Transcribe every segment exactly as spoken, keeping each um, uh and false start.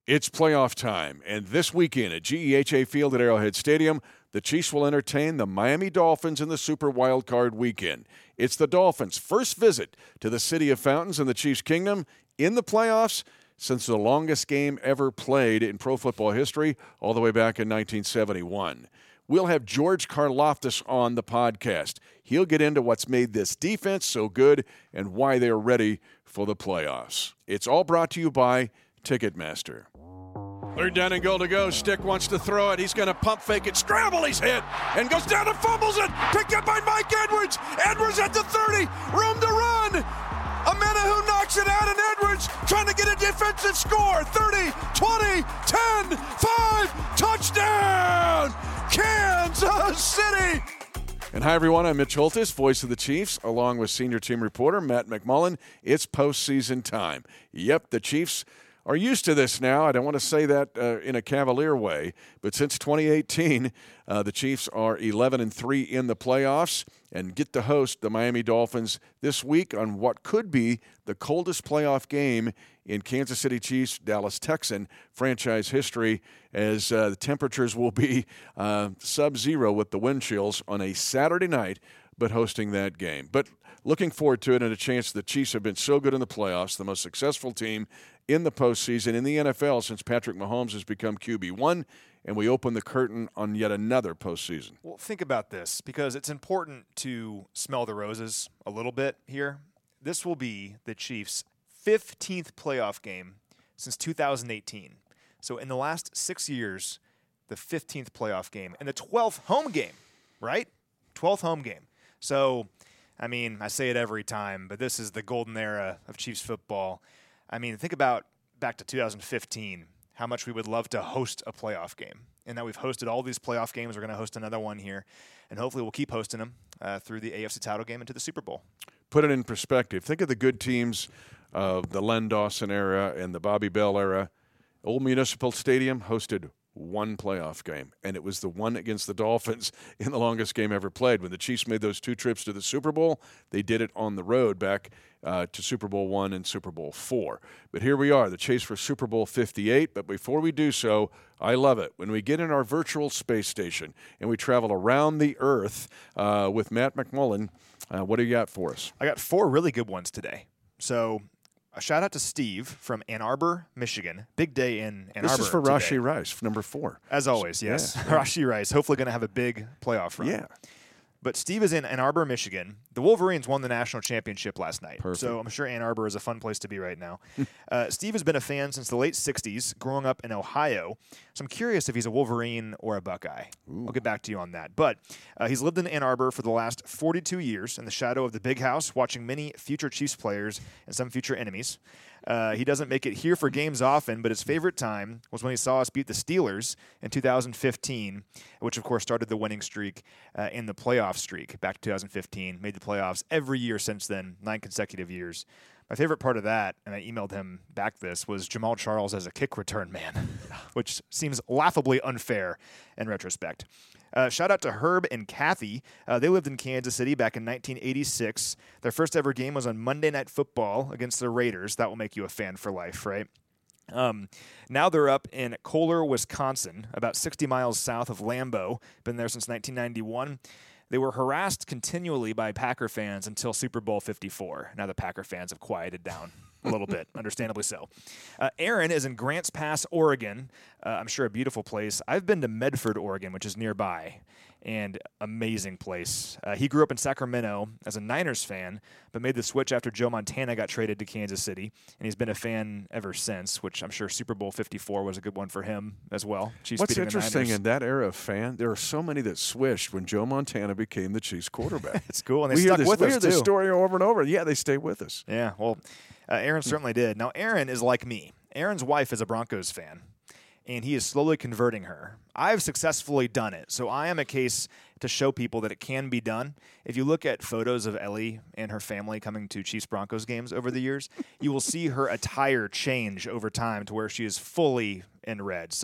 It's playoff time, and this weekend at G E H A Field at Arrowhead Stadium, the Chiefs will entertain the Miami Dolphins in the Super Wild Card Weekend. It's the Dolphins' first visit to the City of Fountains in the Chiefs' Kingdom in the playoffs since the longest game ever played in pro football history, all the way back in nineteen seventy-one. We'll have George Karlaftis on the podcast. He'll get into what's made this defense so good and why they're ready for the playoffs. It's all brought to you by Ticketmaster. Third down and goal to go. Stick wants to throw it. He's going to pump fake it. Scramble, he's hit. And goes down and fumbles it. Picked up by Mike Edwards. Edwards at the thirty. Room to run. Amenahu knocks it out, and Edwards trying to get a defensive score. thirty, twenty, ten, five. Touchdown! Kansas City! And hi, everyone. I'm Mitch Holtis, voice of the Chiefs, along with senior team reporter Matt McMullen. It's postseason time. Yep, the Chiefs are used to this now. I don't want to say that uh, in a cavalier way, but since twenty eighteen, uh, the Chiefs are eleven and three in the playoffs and get to host the Miami Dolphins this week on what could be the coldest playoff game in Kansas City Chiefs, Dallas Texan franchise history, as uh, the temperatures will be uh, sub-zero with the wind chills on a Saturday night, but hosting that game. But looking forward to it, and a chance the Chiefs have been so good in the playoffs, the most successful team in the postseason in the N F L since Patrick Mahomes has become Q B one, and we open the curtain on yet another postseason. Well, think about this, because it's important to smell the roses a little bit here. This will be the Chiefs' fifteenth playoff game since two thousand eighteen. So in the last six years, the fifteenth playoff game and the twelfth home game, right? twelfth home game. So, I mean, I say it every time, but this is the golden era of Chiefs football. I mean, think about back to two thousand fifteen, how much we would love to host a playoff game. And that we've hosted all these playoff games. We're going to host another one here. And hopefully we'll keep hosting them uh, through the A F C title game into the Super Bowl. Put it in perspective. Think of the good teams of the Len Dawson era and the Bobby Bell era. Old Municipal Stadium hosted one playoff game, and it was the one against the Dolphins in the longest game ever played. When the Chiefs made those two trips to the Super Bowl, they did it on the road back uh, to Super Bowl one and Super Bowl four. But here we are, the chase for Super Bowl fifty-eight. But before we do so, I love it when we get in our virtual space station and we travel around the earth uh, with Matt McMullen. Uh, what do you got for us? I got four really good ones today. So a shout out to Steve from Ann Arbor, Michigan. Big day in Ann this Arbor. This is for today. Rashi Rice, number four. As always, yes. Yeah. Rashi Rice, hopefully going to have a big playoff run. Yeah. But Steve is in Ann Arbor, Michigan. The Wolverines won the national championship last night. Perfect. So I'm sure Ann Arbor is a fun place to be right now. uh, Steve has been a fan since the late sixties, growing up in Ohio. So I'm curious if he's a Wolverine or a Buckeye. Ooh. I'll get back to you on that. But uh, he's lived in Ann Arbor for the last forty-two years in the shadow of the big house, watching many future Chiefs players and some future enemies. Uh, he doesn't make it here for games often, but his favorite time was when he saw us beat the Steelers in two thousand fifteen, which, of course, started the winning streak uh, in the playoff streak back to two thousand fifteen. Made the playoffs every year since then, nine consecutive years. My favorite part of that, and I emailed him back this, was Jamal Charles as a kick return man, which seems laughably unfair in retrospect. Uh, shout out to Herb and Kathy. Uh, they lived in Kansas City back in nineteen eighty-six. Their first ever game was on Monday Night Football against the Raiders. That will make you a fan for life, right? Um, now they're up in Kohler, Wisconsin, about sixty miles south of Lambeau. Been there since nineteen ninety-one. They were harassed continually by Packer fans until Super Bowl fifty-four. Now the Packer fans have quieted down a little bit, understandably so. Uh, Aaron is in Grants Pass, Oregon. Uh, I'm sure a beautiful place. I've been to Medford, Oregon, which is nearby, and amazing place. Uh, he grew up in Sacramento as a Niners fan, but made the switch after Joe Montana got traded to Kansas City, and he's been a fan ever since, which I'm sure Super Bowl fifty-four was a good one for him as well. Chiefs What's beating interesting the in that era of fan, there are so many that switched when Joe Montana became the Chiefs quarterback. It's cool, and they we stuck hear this, with we us, hear too. this story over and over. Yeah, they stay with us. Yeah, well, uh, Aaron certainly did. Now, Aaron is like me. Aaron's wife is a Broncos fan, and he is slowly converting her. I've successfully done it, so I am a case to show people that it can be done. If you look at photos of Ellie and her family coming to Chiefs-Broncos games over the years, you will see her attire change over time to where she is fully in red. So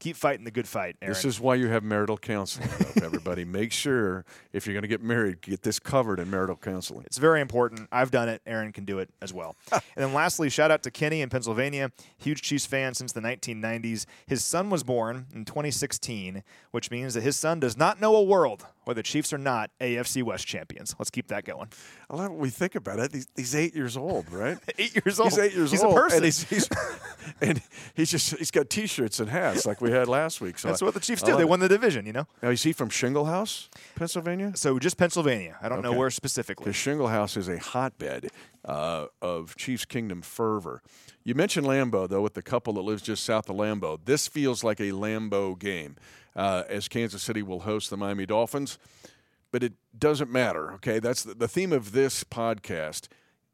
keep fighting the good fight, Aaron. This is why you have marital counseling, though, everybody. Make sure, if you're going to get married, get this covered in marital counseling. It's very important. I've done it. Aaron can do it as well. And then lastly, shout out to Kenny in Pennsylvania. Huge Chiefs fan since the nineteen nineties. His son was born in twenty sixteen, which means that his son does not know a world where the Chiefs are not A F C West champions. Let's keep that going. I love when we think about it. He's, he's eight years old, right? eight years old. He's eight years he's old. He's a person. And he's, he's, and he's just he's got T-shirts and hats like we had last week. So That's I, what the Chiefs do. They won the division, you know. Now, is he from Shingle House, Pennsylvania? So just Pennsylvania. I don't okay. know where specifically. Because Shingle House is a hotbed uh, of Chiefs Kingdom fervor. You mentioned Lambeau, though, with the couple that lives just south of Lambeau. This feels like a Lambeau game uh, as Kansas City will host the Miami Dolphins. But it doesn't matter, okay? That's the, the theme of this podcast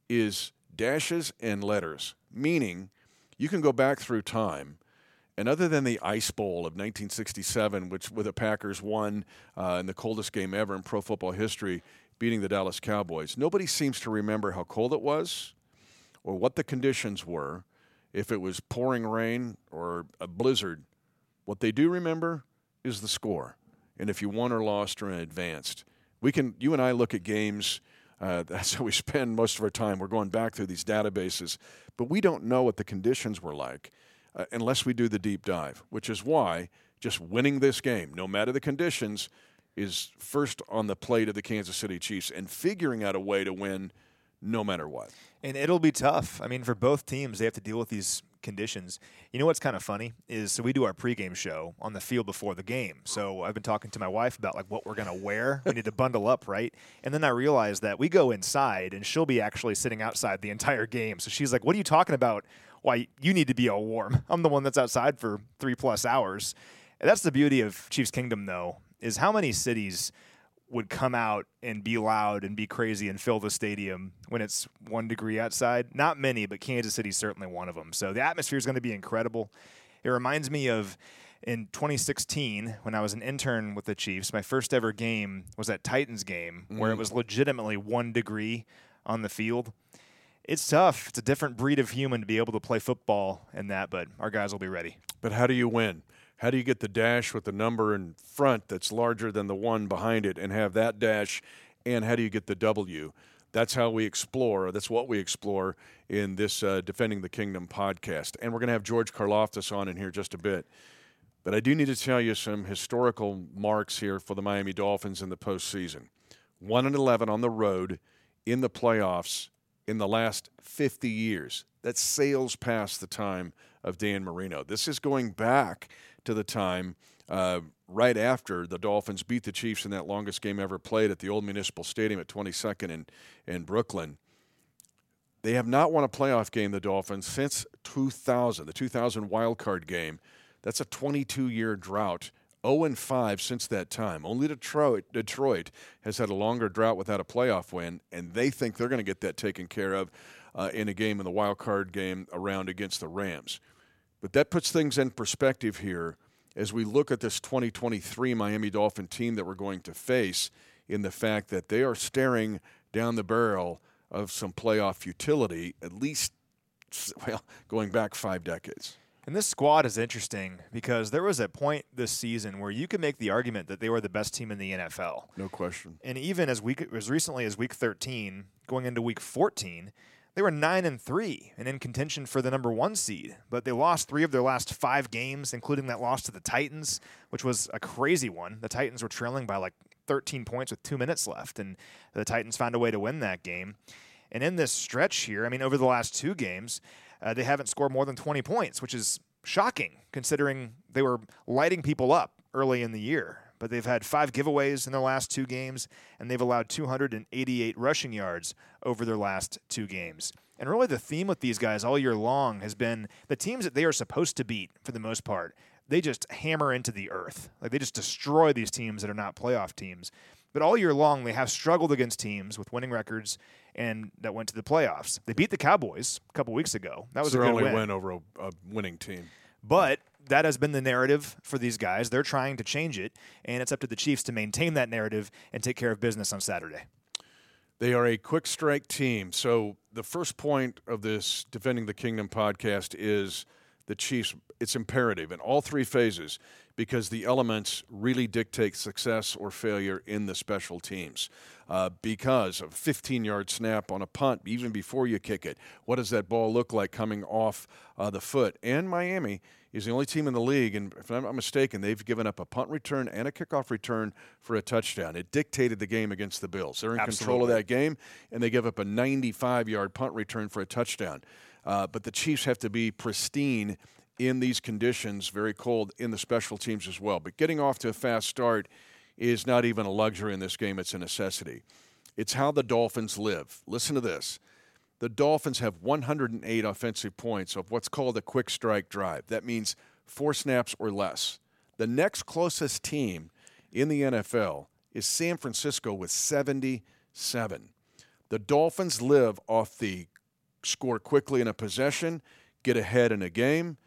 is dashes and letters, meaning you can go back through time, and other than the Ice Bowl of nineteen sixty-seven, which where the Packers won uh, in the coldest game ever in pro football history, beating the Dallas Cowboys, nobody seems to remember how cold it was or what the conditions were, if it was pouring rain or a blizzard. What they do remember is the score. And if you won or lost or advanced, we can. You and I look at games. Uh, that's how we spend most of our time. We're going back through these databases, but we don't know what the conditions were like uh, unless we do the deep dive. Which is why just winning this game, no matter the conditions, is first on the plate of the Kansas City Chiefs, and figuring out a way to win no matter what. And it'll be tough. I mean, for both teams, they have to deal with these conditions. You know what's kind of funny is, so we do our pregame show on the field before the game. So I've been talking to my wife about like what we're going to wear. We need to bundle up, right? And then I realized that we go inside and she'll be actually sitting outside the entire game. So she's like, what are you talking about? Why, you need to be all warm. I'm the one that's outside for three plus hours. And that's the beauty of Chiefs Kingdom, though, is how many cities would come out and be loud and be crazy and fill the stadium when it's one degree outside. Not many, but Kansas City's certainly one of them. So the atmosphere is going to be incredible. It reminds me of in twenty sixteen when I was an intern with the Chiefs. My first ever game was that Titans game mm. where it was legitimately one degree on the field. It's tough. It's a different breed of human to be able to play football in that, but our guys will be ready. But how do you win? How do you get the dash with the number in front that's larger than the one behind it and have that dash, and how do you get the W? That's how we explore. That's what we explore in this uh, Defending the Kingdom podcast. And we're going to have George Karlaftis on in here just a bit. But I do need to tell you some historical marks here for the Miami Dolphins in the postseason. one and eleven on the road in the playoffs in the last fifty years. That sails past the time of Dan Marino. This is going back to the time uh, right after the Dolphins beat the Chiefs in that longest game ever played at the old Municipal Stadium at twenty-second in, in Brooklyn. They have not won a playoff game, the Dolphins, since two thousand, the two thousand wild card game. That's a twenty-two-year drought. oh and five since that time. Only Detroit, Detroit has had a longer drought without a playoff win, and they think they're going to get that taken care of uh, in a game in the wild card game around against the Rams. But that puts things in perspective here as we look at this twenty twenty-three Miami Dolphin team that we're going to face, in the fact that they are staring down the barrel of some playoff futility, at least, well, going back five decades. And this squad is interesting because there was a point this season where you could make the argument that they were the best team in the N F L. No question. And even as week as recently as week thirteen, going into week fourteen, they were nine and three and in contention for the number one seed. But they lost three of their last five games, including that loss to the Titans, which was a crazy one. The Titans were trailing by like thirteen points with two minutes left, and the Titans found a way to win that game. And in this stretch here, I mean, over the last two games, uh, they haven't scored more than twenty points, which is shocking considering they were lighting people up early in the year. But they've had five giveaways in their last two games, and they've allowed two hundred eighty-eight rushing yards over their last two games. And really the theme with these guys all year long has been the teams that they are supposed to beat, for the most part, they just hammer into the earth. Like, they just destroy these teams that are not playoff teams. But all year long, they have struggled against teams with winning records and that went to the playoffs. They beat the Cowboys a couple weeks ago. That was it's a their good only win. win over a, a winning team. But that has been the narrative for these guys. They're trying to change it, and it's up to the Chiefs to maintain that narrative and take care of business on Saturday. They are a quick strike team. So the first point of this Defending the Kingdom podcast is the Chiefs, it's imperative in all three phases because the elements really dictate success or failure in the special teams. Uh, because of fifteen-yard snap on a punt, even before you kick it, what does that ball look like coming off uh, the foot? And Miami is the only team in the league, and if I'm not mistaken, they've given up a punt return and a kickoff return for a touchdown. It dictated the game against the Bills. They're in Absolutely. control of that game, and they give up a ninety-five-yard punt return for a touchdown. Uh, but the Chiefs have to be pristine in these conditions, very cold, in the special teams as well. But getting off to a fast start is not even a luxury in this game. It's a necessity. It's how the Dolphins live. Listen to this. The Dolphins have one hundred eight offensive points of what's called a quick strike drive. That means four snaps or less. The next closest team in the N F L is San Francisco with seventy-seven. The Dolphins live off the score quickly in a possession, get ahead in a game.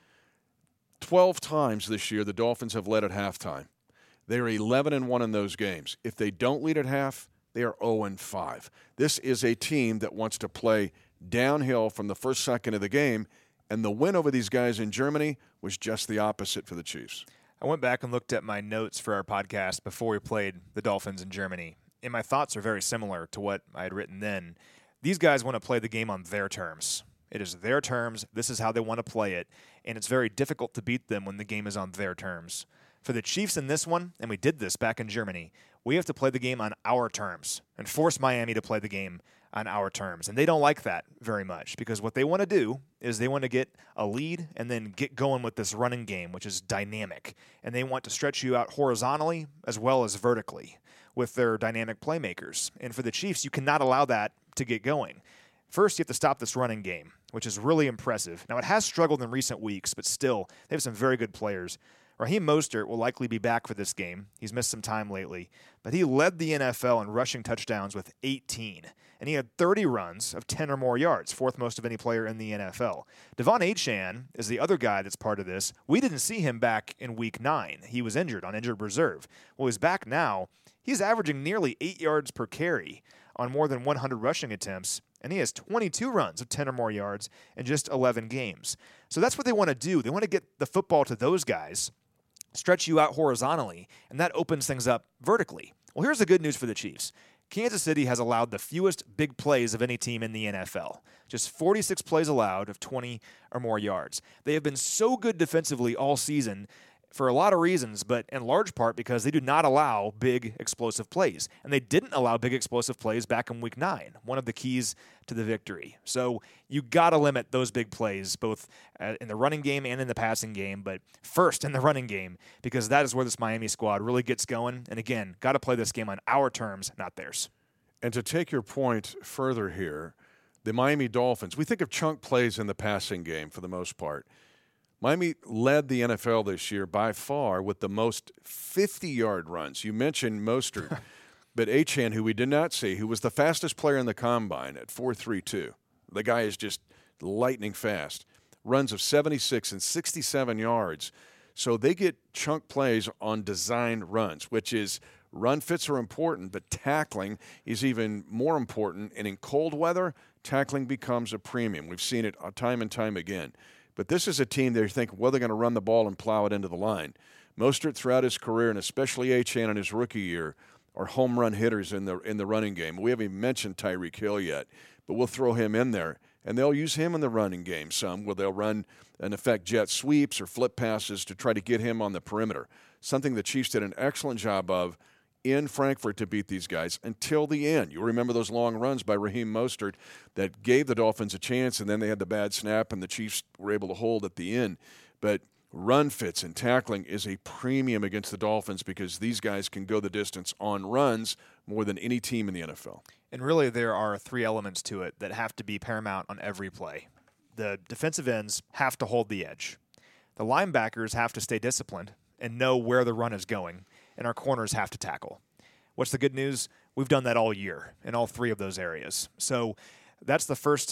twelve times this year the Dolphins have led at halftime. They are eleven and one in those games. If they don't lead at half, they are oh and five. This is a team that wants to play downhill from the first second of the game, and the win over these guys in Germany was just the opposite for the Chiefs. I went back and looked at my notes for our podcast before we played the Dolphins in Germany, and my thoughts are very similar to what I had written then. These guys want to play the game on their terms. It is their terms. This is how they want to play it, and it's very difficult to beat them when the game is on their terms. For the Chiefs in this one, and we did this back in Germany, we have to play the game on our terms and force Miami to play the game on our terms. And they don't like that very much because what they want to do is they want to get a lead and then get going with this running game, which is dynamic. And they want to stretch you out horizontally as well as vertically with their dynamic playmakers. And for the Chiefs, you cannot allow that to get going. First, you have to stop this running game, which is really impressive. Now, it has struggled in recent weeks, but still, they have some very good players. Raheem Mostert will likely be back for this game. He's missed some time lately, but he led the N F L in rushing touchdowns with eighteen, and he had thirty runs of ten or more yards, fourth most of any player in the N F L. Devon Achane is the other guy that's part of this. We didn't see him back in week nine. He was injured on injured reserve. Well, he's back now. He's averaging nearly eight yards per carry on more than one hundred rushing attempts, and he has twenty-two runs of ten or more yards in just eleven games. So that's what they want to do. They want to get the football to those guys, stretch you out horizontally, and that opens things up vertically. Well, here's the good news for the Chiefs. Kansas City has allowed the fewest big plays of any team in the N F L. Just forty-six plays allowed of twenty or more yards. They have been so good defensively all season for a lot of reasons, but in large part because they do not allow big explosive plays. And they didn't allow big explosive plays back in week nine, one of the keys to the victory. So you got to limit those big plays, both uh, in the running game and in the passing game, but first in the running game, because that is where this Miami squad really gets going. And again, got to play this game on our terms, not theirs. And to take your point further here, the Miami Dolphins, we think of chunk plays in the passing game for the most part. Miami led the N F L this year by far with the most fifty-yard runs. You mentioned Mostert, but Achane, who we did not see, who was the fastest player in the combine at four three two. The guy is just lightning fast. Runs of seventy-six and sixty-seven yards. So they get chunk plays on designed runs, which is run fits are important, but tackling is even more important. And in cold weather, tackling becomes a premium. We've seen it time and time again. But this is a team they think, well, they're going to run the ball and plow it into the line. Mostert throughout his career, and especially Achane in his rookie year, are home run hitters in the in the running game. We haven't even mentioned Tyreek Hill yet, but we'll throw him in there. And they'll use him in the running game some, where they'll run, in effect, jet sweeps or flip passes to try to get him on the perimeter, something the Chiefs did an excellent job of in Frankfurt to beat these guys until the end. You remember those long runs by Raheem Mostert that gave the Dolphins a chance, and then they had the bad snap, and the Chiefs were able to hold at the end. But run fits and tackling is a premium against the Dolphins because these guys can go the distance on runs more than any team in the N F L. And really, there are three elements to it that have to be paramount on every play. The defensive ends have to hold the edge. The linebackers have to stay disciplined and know where the run is going, and our corners have to tackle. What's the good news? We've done that all year in all three of those areas. So that's the first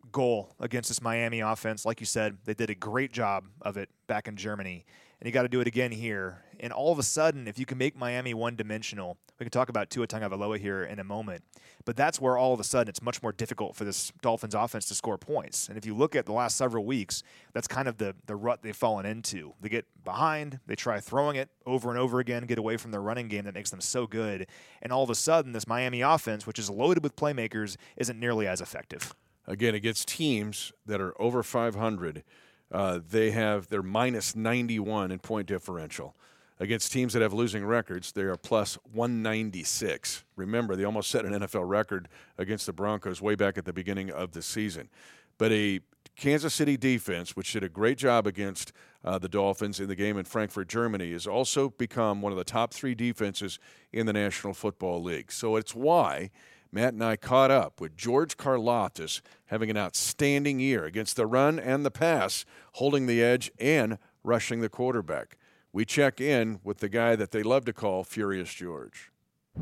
goal against this Miami offense. Like you said, they did a great job of it back in Germany, and you got to do it again here. And all of a sudden, if you can make Miami one-dimensional, we can talk about Tua Tagovailoa here in a moment, but that's where all of a sudden it's much more difficult for this Dolphins offense to score points. And if you look at the last several weeks, that's kind of the, the rut they've fallen into. They get behind, they try throwing it over and over again, get away from their running game that makes them so good, and all of a sudden this Miami offense, which is loaded with playmakers, isn't nearly as effective. Again, against teams that are over five hundred, uh, they have they're minus ninety-one in point differential. Against teams that have losing records, they are plus one ninety-six. Remember, they almost set an N F L record against the Broncos way back at the beginning of the season. But a Kansas City defense, which did a great job against uh, the Dolphins in the game in Frankfurt, Germany, has also become one of the top three defenses in the National Football League. So it's why Matt and I caught up with George Karlaftis having an outstanding year against the run and the pass, holding the edge and rushing the quarterback. We check in with the guy that they love to call Furious George.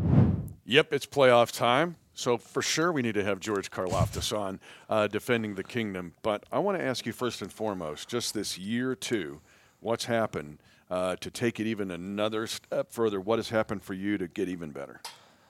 Yep, it's playoff time, so for sure we need to have George Karlaftis on uh, defending the kingdom. But I want to ask you first and foremost, just this year two, what's happened uh, to take it even another step further? What has happened for you to get even better?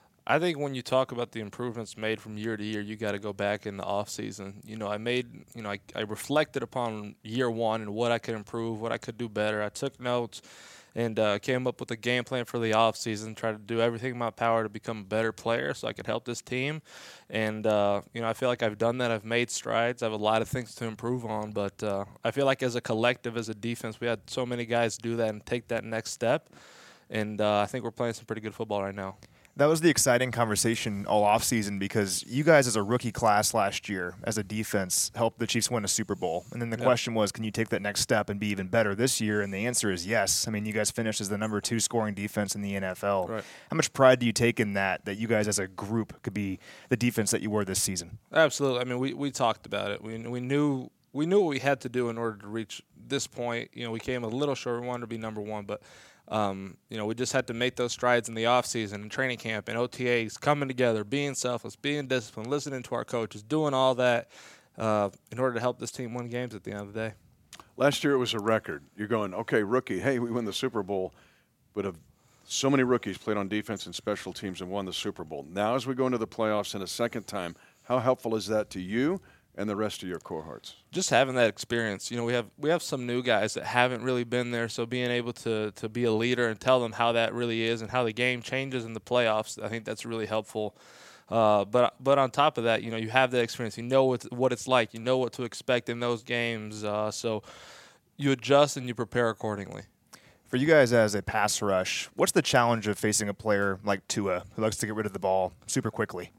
I think when you talk about the improvements made from year to year, you got to go back in the off season. You know, I made, you know, I, I reflected upon year one and what I could improve, what I could do better. I took notes and uh, came up with a game plan for the off season, tried to do everything in my power to become a better player so I could help this team. And, uh, you know, I feel like I've done that. I've made strides. I have a lot of things to improve on. But uh, I feel like as a collective, as a defense, we had so many guys do that and take that next step. And uh, I think we're playing some pretty good football right now. That was the exciting conversation all offseason because you guys as a rookie class last year as a defense helped the Chiefs win a Super Bowl. And then the yep. question was, can you take that next step and be even better this year? And the answer is yes. I mean, you guys finished as the number two scoring defense in the N F L. Right. How much pride do you take in that, that you guys as a group could be the defense that you were this season? Absolutely. I mean, we, we talked about it. We we knew we knew what we had to do in order to reach this point. You know, we came a little short. We wanted to be number one, but Um, you know, we just had to make those strides in the offseason and training camp and O T As, coming together, being selfless, being disciplined, listening to our coaches, doing all that uh, in order to help this team win games at the end of the day. Last year it was a record. You're going, okay, rookie, hey, we win the Super Bowl, but of so many rookies played on defense and special teams and won the Super Bowl. Now as we go into the playoffs in a second time, how helpful is that to you and the rest of your cohorts? Just having that experience. You know, we have we have some new guys that haven't really been there, so being able to to be a leader and tell them how that really is and how the game changes in the playoffs, I think that's really helpful. Uh, but but on top of that, you know, you have that experience. You know what what it's like. You know what to expect in those games. Uh, so you adjust and you prepare accordingly. For you guys as a pass rush, what's the challenge of facing a player like Tua who likes to get rid of the ball super quickly?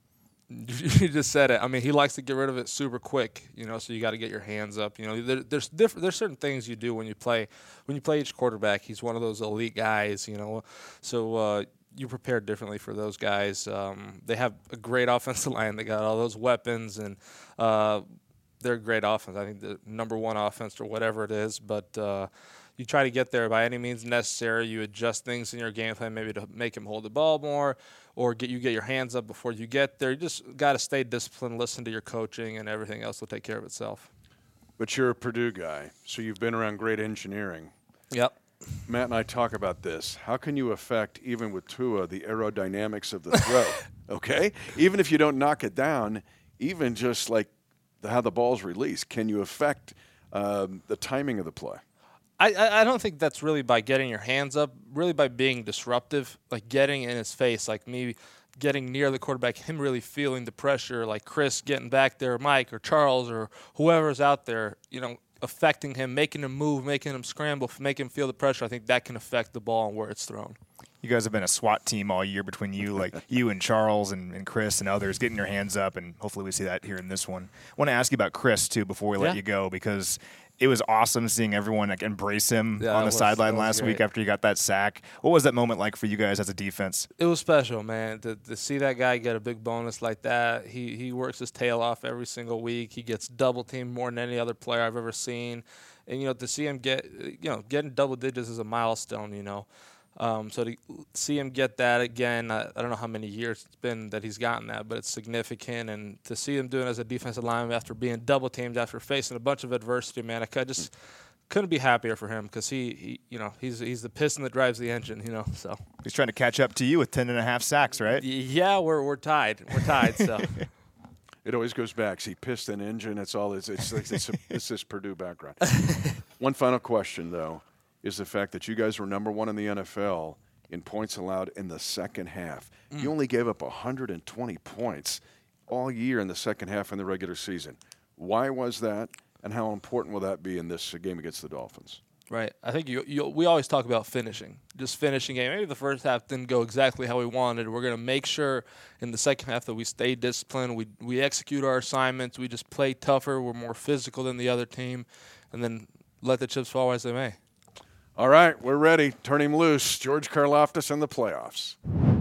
You just said it. I mean, he likes to get rid of it super quick, you know. So you got to get your hands up. You know, there, there's different. There's certain things you do when you play. When you play each quarterback, he's one of those elite guys, you know. So uh, you prepare differently for those guys. Um, they have a great offensive line. They got all those weapons, and uh, they're a great offense. I think the number one offense or whatever it is, but. Uh, You try to get there by any means necessary. You adjust things in your game plan, maybe to make him hold the ball more, or get you get your hands up before you get there. You just got to stay disciplined, listen to your coaching, and everything else will take care of itself. But you're a Purdue guy, so you've been around great engineering. Yep. Matt and I talk about this. How can you affect, even with Tua, the aerodynamics of the throw? Okay? Even if you don't knock it down, even just like the, how the ball's released, can you affect um, the timing of the play? I, I don't think that's really by getting your hands up, really by being disruptive, like getting in his face, like me getting near the quarterback, him really feeling the pressure, like Chris getting back there, Mike or Charles or whoever's out there, you know, affecting him, making him move, making him scramble, making him feel the pressure. I think that can affect the ball and where it's thrown. You guys have been a SWAT team all year between you, like you and Charles and, and Chris and others, getting your hands up, and hopefully we see that here in this one. I want to ask you about Chris, too, before we let yeah. you go, because it was awesome seeing everyone like embrace him yeah, on the was, sideline last great. week after you got that sack. What was that moment like for you guys as a defense? It was special, man. To, to see that guy get a big bonus like that, he he works his tail off every single week. He gets double teamed more than any other player I've ever seen. And, you know, to see him get, you know, getting double digits is a milestone, you know. Um, so to see him get that again, I, I don't know how many years it's been that he's gotten that, but it's significant. And to see him doing it as a defensive lineman after being double teamed, after facing a bunch of adversity, man, I just couldn't be happier for him because he, he, you know, he's he's the piston that drives the engine, you know. So he's trying to catch up to you with ten and a half sacks, right? Yeah, we're we're tied. We're tied. So. It always goes back. See, piston engine. That's all. It's it's it's, it's, a, it's this Purdue background. One final question, though, is the fact that you guys were number one in the N F L in points allowed in the second half. Mm. You only gave up one hundred twenty points all year in the second half in the regular season. Why was that, and how important will that be in this game against the Dolphins? Right. I think you, you we always talk about finishing, just finishing game. Maybe the first half didn't go exactly how we wanted. We're going to make sure in the second half that we stay disciplined, we we execute our assignments, we just play tougher, we're more physical than the other team, and then let the chips fall as they may. All right, we're ready. Turn him loose. George Karlaftis in the playoffs.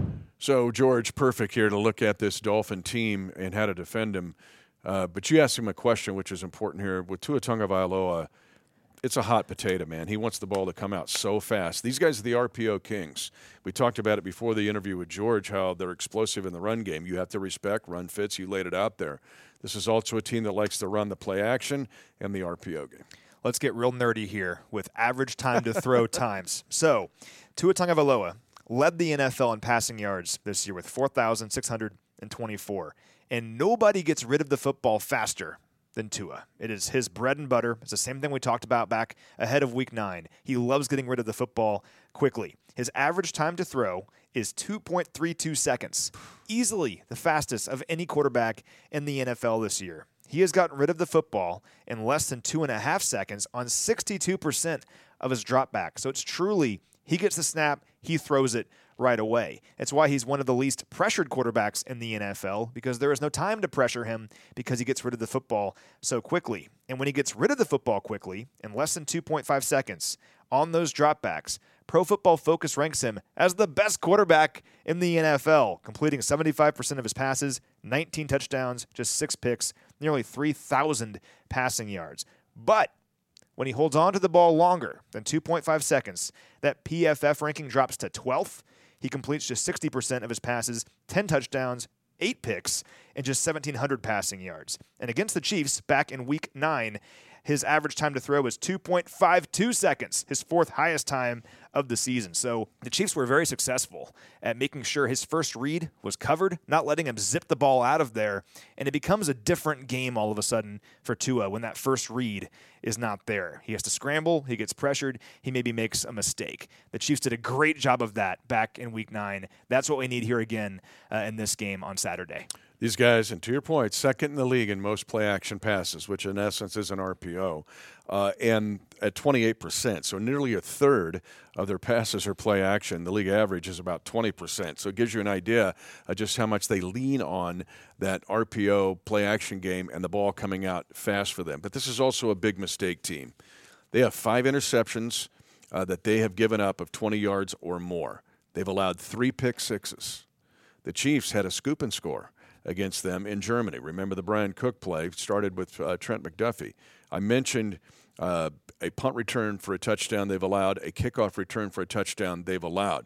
So, George, perfect here to look at this Dolphin team and how to defend him. Uh, but you asked him a question which is important here. With Tua Tagovailoa, it's a hot potato, man. He wants the ball to come out so fast. These guys are the R P O kings. We talked about it before the interview with George, how they're explosive in the run game. You have to respect run fits. You laid it out there. This is also a team that likes to run the play action and the R P O game. Let's get real nerdy here with average time to throw times. So, Tua Tagovailoa led the N F L in passing yards this year with four thousand six hundred twenty-four. And nobody gets rid of the football faster than Tua. It is his bread and butter. It's the same thing we talked about back ahead of week nine. He loves getting rid of the football quickly. His average time to throw is two point three two seconds, easily the fastest of any quarterback in the N F L this year. He has gotten rid of the football in less than two and a half seconds on sixty-two percent of his dropback. So it's truly, he gets the snap, he throws it right away. It's why he's one of the least pressured quarterbacks in the N F L, because there is no time to pressure him because he gets rid of the football so quickly. And when he gets rid of the football quickly, in less than two point five seconds, on those dropbacks, Pro Football Focus ranks him as the best quarterback in the N F L, completing seventy-five percent of his passes, nineteen touchdowns, just six picks, nearly three thousand passing yards. But when he holds on to the ball longer than two point five seconds, that P F F ranking drops to twelfth. He completes just sixty percent of his passes, ten touchdowns, eight picks, and just seventeen hundred passing yards. And against the Chiefs, back in week nine, his average time to throw was two point five two seconds, his fourth highest time of the season. So the Chiefs were very successful at making sure his first read was covered, not letting him zip the ball out of there. And it becomes a different game all of a sudden for Tua when that first read is not there. He has to scramble, he gets pressured, he maybe makes a mistake. The Chiefs did a great job of that back in week nine. That's what we need here again uh, in this game on Saturday. These guys, and to your point, second in the league in most play-action passes, which in essence is an R P O, uh, and at twenty-eight percent. So nearly a third of their passes are play-action. The league average is about twenty percent. So it gives you an idea of just how much they lean on that R P O play-action game and the ball coming out fast for them. But this is also a big mistake team. They have five interceptions uh, that they have given up of twenty yards or more. They've allowed three pick sixes. The Chiefs had a scoop and score against them in Germany. Remember the Brian Cook play started with uh, Trent McDuffie. I mentioned uh, a punt return for a touchdown they've allowed, a kickoff return for a touchdown they've allowed.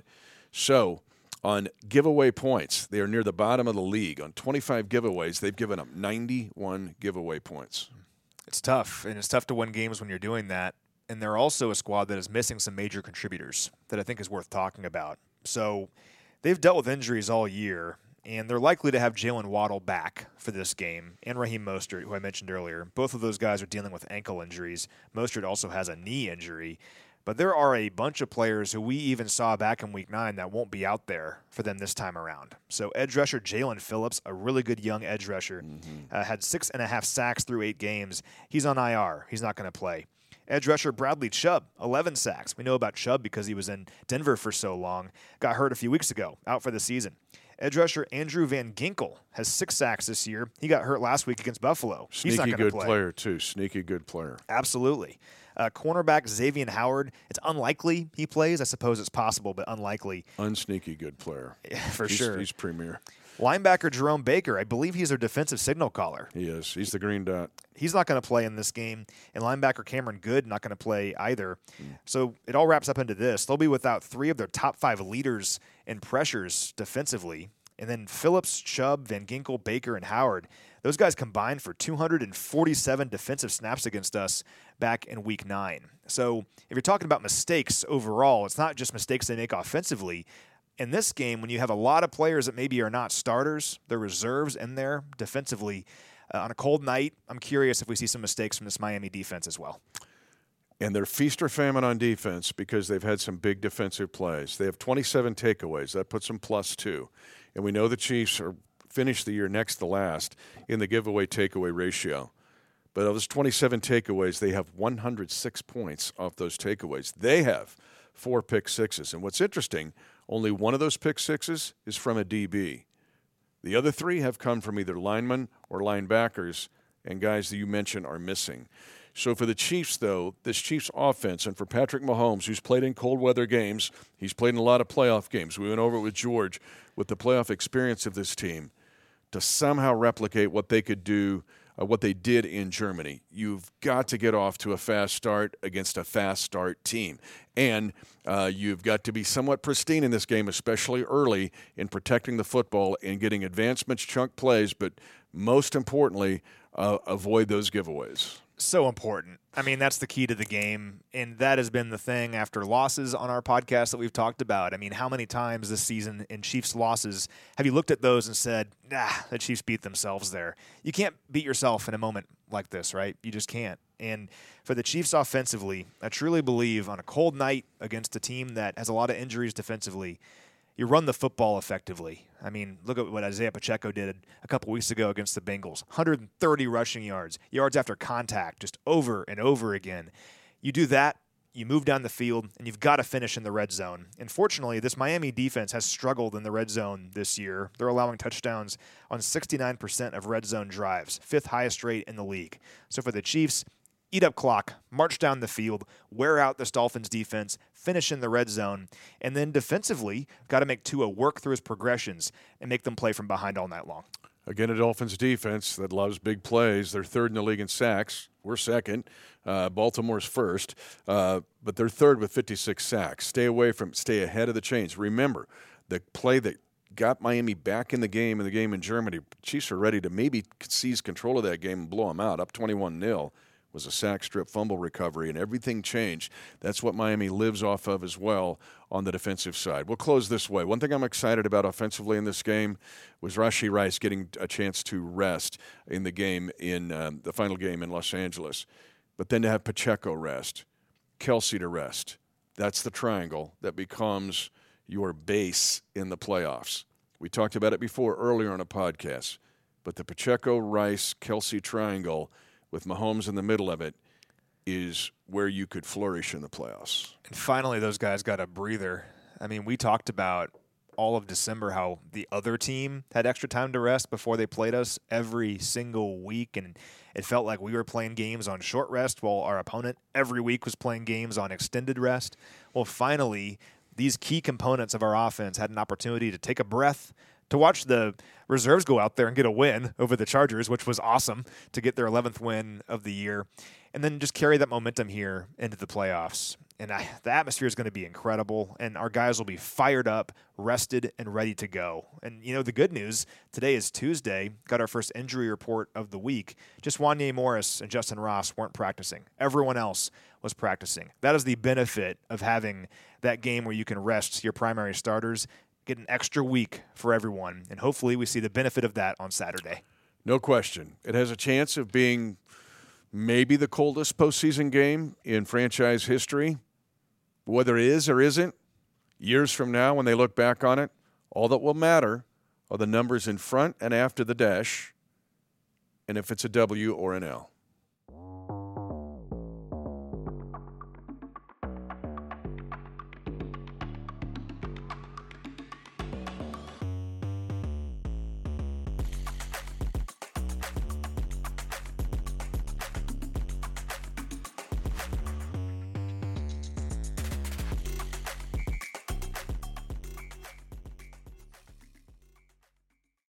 So on giveaway points, they are near the bottom of the league. On twenty-five giveaways, they've given up ninety-one giveaway points. It's tough, and it's tough to win games when you're doing that. And they're also a squad that is missing some major contributors that I think is worth talking about. So they've dealt with injuries all year, and they're likely to have Jalen Waddle back for this game, and Raheem Mostert, who I mentioned earlier. Both of those guys are dealing with ankle injuries. Mostert also has a knee injury. But there are a bunch of players who we even saw back in week nine that won't be out there for them this time around. So edge rusher Jalen Phillips, a really good young edge rusher, mm-hmm. uh, had six and a half sacks through eight games. He's on I R. He's not going to play. Edge rusher Bradley Chubb, eleven sacks. We know about Chubb because he was in Denver for so long. Got hurt a few weeks ago, out for the season. Edge rusher Andrew Van Ginkel has six sacks this year. He got hurt last week against Buffalo. Sneaky He's not going to good play. player, too. Sneaky good player. Absolutely. Uh, cornerback Xavier Howard, it's unlikely he plays. I suppose it's possible, but unlikely. Unsneaky good player. Yeah, for he's, sure. He's premier. Linebacker Jerome Baker, I believe he's their defensive signal caller. He is. He's the green dot. He's not going to play in this game. And linebacker Cameron Good not going to play either. Mm. So it all wraps up into this. They'll be without three of their top five leaders in pressures defensively. And then Phillips, Chubb, Van Ginkel, Baker, and Howard, those guys combined for two hundred forty-seven defensive snaps against us back in week nine. So if you're talking about mistakes overall, it's not just mistakes they make offensively. In this game, when you have a lot of players that maybe are not starters, they're reserves in there defensively, uh, on a cold night, I'm curious if we see some mistakes from this Miami defense as well. And they're feast or famine on defense because they've had some big defensive plays. They have twenty-seven takeaways. That puts them plus two. And we know the Chiefs are finished the year next to last in the giveaway takeaway ratio. But of those twenty-seven takeaways, they have one hundred six points off those takeaways. They have four pick sixes. And what's interesting, only one of those pick sixes is from a D B. The other three have come from either linemen or linebackers, and guys that you mentioned are missing. So for the Chiefs, though, this Chiefs offense, and for Patrick Mahomes, who's played in cold weather games, he's played in a lot of playoff games. We went over it with George, with the playoff experience of this team, to somehow replicate what they could do, uh, what they did in Germany. You've got to get off to a fast start against a fast start team. And uh, you've got to be somewhat pristine in this game, especially early in protecting the football and getting advancements, chunk plays, but most importantly, uh, avoid those giveaways. So important. I mean, that's the key to the game, and that has been the thing after losses on our podcast that we've talked about. I mean, how many times this season in Chiefs losses have you looked at those and said, nah, the Chiefs beat themselves there? You can't beat yourself in a moment like this, right? You just can't. And for the Chiefs offensively, I truly believe on a cold night against a team that has a lot of injuries defensively, you run the football effectively. I mean, look at what Isaiah Pacheco did a couple weeks ago against the Bengals. one hundred thirty rushing yards, yards after contact, just over and over again. You do that, you move down the field, and you've got to finish in the red zone. And fortunately, this Miami defense has struggled in the red zone this year. They're allowing touchdowns on sixty-nine percent of red zone drives, fifth highest rate in the league. So for the Chiefs, eat up clock, march down the field, wear out this Dolphins defense, finish in the red zone, and then defensively, got to make Tua work through his progressions and make them play from behind all night long. Again, a Dolphins defense that loves big plays. They're third in the league in sacks. We're second. Uh, Baltimore's first, uh, but they're third with fifty-six sacks. Stay away from, stay ahead of the chains. Remember, the play that got Miami back in the game, in the game in Germany, Chiefs are ready to maybe seize control of that game and blow them out, up twenty-one nil. Was a sack, strip, fumble recovery, and everything changed. That's what Miami lives off of as well on the defensive side. We'll close this way. One thing I'm excited about offensively in this game was Rashee Rice getting a chance to rest in the game, in um, the final game in Los Angeles. But then to have Pacheco rest, Kelce to rest. That's the triangle that becomes your base in the playoffs. We talked about it before earlier on a podcast. But the Pacheco, Rice, Kelce triangle with Mahomes in the middle of it is where you could flourish in the playoffs. And finally, those guys got a breather. I mean, we talked about all of December how the other team had extra time to rest before they played us every single week, and it felt like we were playing games on short rest while our opponent every week was playing games on extended rest. Well, finally, these key components of our offense had an opportunity to take a breath, to watch the reserves go out there and get a win over the Chargers, which was awesome, to get their eleventh win of the year, and then just carry that momentum here into the playoffs. And I, the atmosphere is going to be incredible, and our guys will be fired up, rested, and ready to go. And, you know, the good news, today is Tuesday, got our first injury report of the week. Just Wanya Morris and Justin Ross weren't practicing. Everyone else was practicing. That is the benefit of having that game where you can rest your primary starters, get an extra week for everyone, and hopefully we see the benefit of that on Saturday. No question. It has a chance of being maybe the coldest postseason game in franchise history. Whether it is or isn't, years from now when they look back on it, all that will matter are the numbers in front and after the dash, and if it's a W or an L.